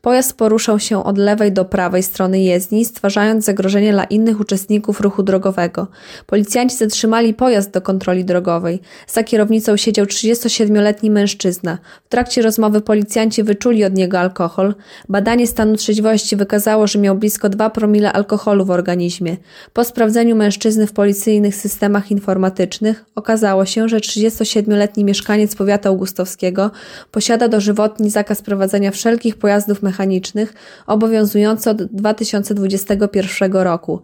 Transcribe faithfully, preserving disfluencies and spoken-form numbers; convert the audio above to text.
Pojazd poruszał się od lewej do prawej strony jezdni, stwarzając zagrożenie dla innych uczestników ruchu drogowego. Policjanci zatrzymali pojazd do kontroli drogowej. Za kierownicą siedział trzydziestosiedmioletni mężczyzna. W trakcie rozmowy policjanci wyczuli od niego alkohol. Badanie stanu trzeźwości wykazało, że miał blisko dwa promile alkoholu w organizmie. Po sprawdzeniu mężczyzny w policyjnych systemach informatycznych okazało się, że trzydziestosiedmioletni mieszkaniec powiatu augustowskiego posiada dożywotni zakaz prowadzenia wszelkich pojazdów mechanicznych obowiązujący od dwa tysiące dwudziestego pierwszego roku.